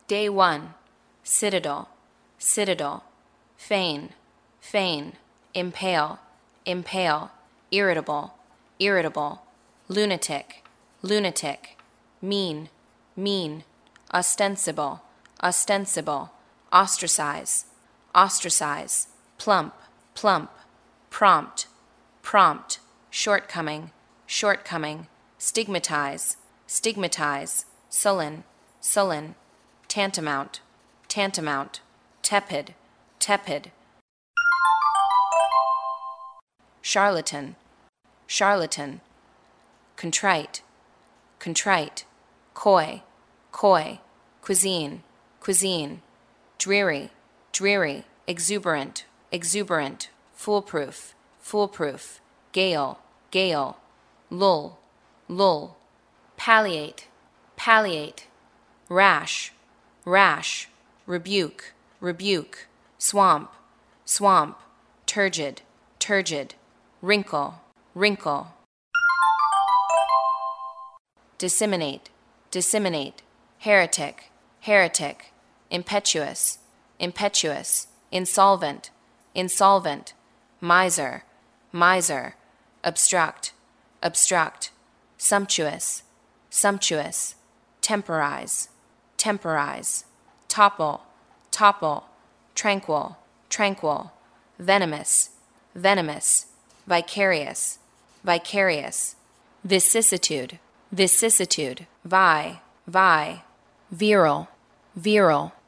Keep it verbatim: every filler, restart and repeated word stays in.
Day one, citadel, citadel, feign, feign, impale, impale, irritable, irritable, lunatic, lunatic, mean, mean, ostensible, ostensible, ostracize, ostracize, plump, plump, prompt, prompt, shortcoming, shortcoming, stigmatize, stigmatize, sullen, sullen, tantamount, tantamount, tepid, tepid, charlatan, charlatan, contrite, contrite, coy, coy, cuisine, cuisine, dreary, dreary, exuberant, exuberant, foolproof, foolproof, gale, gale, lull, lull, palliate, palliate, rash, rash, rebuke, rebuke, swamp, swamp, turgid, turgid, wrinkle, wrinkle, disseminate, disseminate, heretic, heretic, impetuous, impetuous, insolvent, insolvent, miser, miser, obstruct, obstruct, sumptuous, sumptuous, temporize, temporize, topple, topple, tranquil, tranquil, venomous, venomous, vicarious, vicarious, vicissitude, vicissitude, vi, vi, virile, virile,